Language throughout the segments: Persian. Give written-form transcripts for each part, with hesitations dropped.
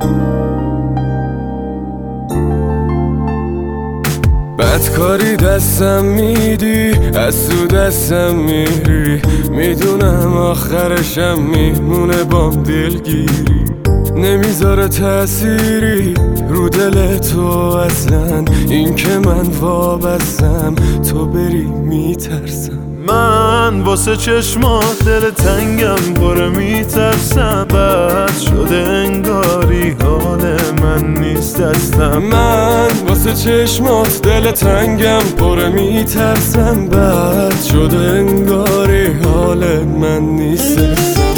بدکاری دستم میدی، از تو دستم میری، میدونم آخرشم میمونه بام دلگیری. نمیذاره تأثیری رو دل تو اصلا، این که من وابستم تو بری میترسم. من واسه چشمات دل تنگم پره میترسم، بد شده انگاری حال من نیست دستم. من واسه چشمات دل تنگم پره میترسم، بد شده انگاری حال من نیست دستم.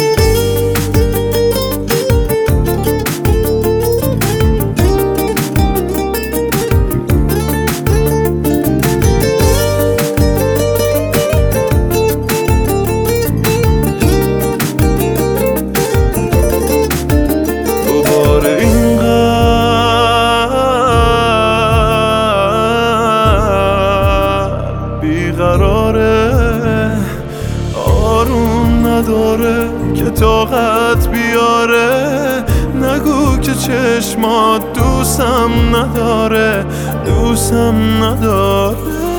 آروم نداره که طاقت بیاره، نگو که چشمات دوستم نداره، دوستم نداره.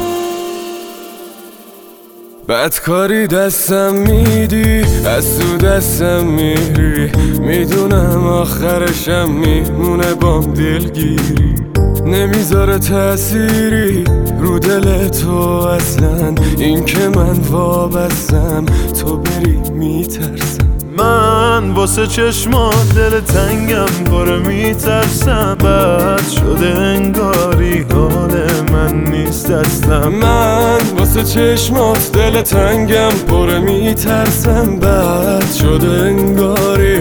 بدکاری دستم میدی، از تو دستم میری، میدونم آخرشم میمونه بام دلگیری. نمیذاره تأثیری رو دل تو اصلا، این که من وابستم تو بری میترسم. من واسه چشمات دل تنگم پره میترسم، بد شده انگاری حال من نیست دستم. من واسه چشمات دل تنگم پره میترسم، بد شده انگاری